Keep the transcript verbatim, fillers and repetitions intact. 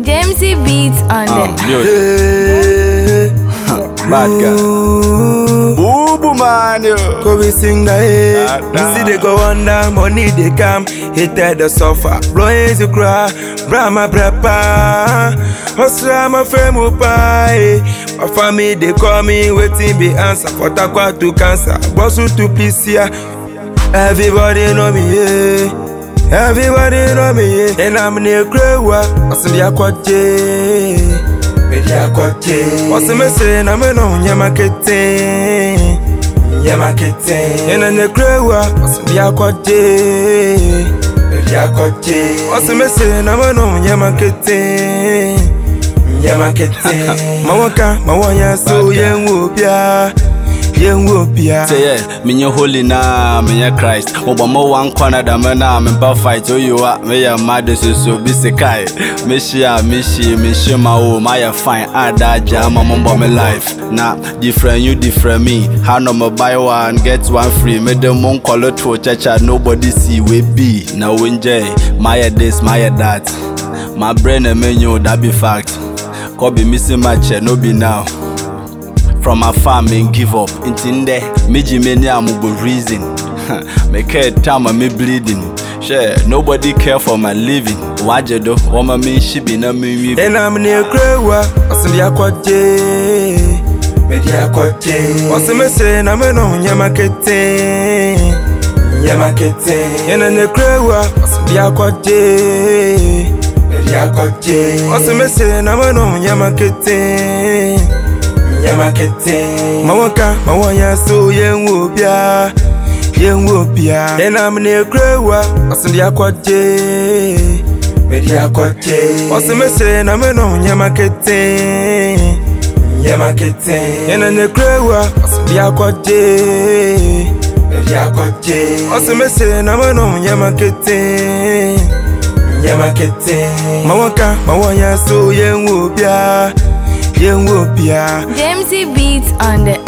Jamesy beats on Uh, the Bad guy. Boo boo man, yo. Go we sing the hey. Ah, You see they go under, money they come. Hated the suffer, blowing you cry. Brahma brapa, Osra my friend upai. My family they call me waiting be answer. For takwa to cancer, bossu to pisia. Everybody know me, yeah. Everybody know me, yeah. And I'm near Krewa, Osra yakwaje. What's the message? I'm a no Yamakete Yamakete and then the Krewa, what's the Yakote Yakote? What's the message? I'm a no Yamakete Yamakete Mawaka, Mawaya, so young whoopia. Say yeah, me your holy na, me your Christ. Obama one corner da me na, me ba fight. Oh you are, me your mother so so be sekai. Me share, me she, me she my home. I am fine. I da jam, I'm on my life. Nah, different you, different me. How no me buy one, get one free. Me the mon call it for chacha, nobody see we be. Now enjoy, my this, my that. My brain a menu, that be fact. Could be missing my chair, no be now. From my farm and give up. In there, me jimmy I'm go reason. Me care time me bleeding. Share, nobody care for my living. Why you do? Woman me she be na me. And I'm near Krewa, what's the Yakote? Media Kote. What's the message? I'm a no Yamakete Yamakete. And then the Krewa, what's the Yakote? Media Kote. What's the message? I'm a no Yamakete Yamakete Mawaka, Mawaya, so young whoopia, young whoopia. And I'm near Krewa, what's the Yakote? Media Kote. What's the message? I'm a no Yamakete Yamakete. And then the Krewa, what's the Yakote? Media Kote. What's the message? I'm a no Yamakete Yamakete Mawaka, Mawaya, so young whoopia. Jamesy beats on the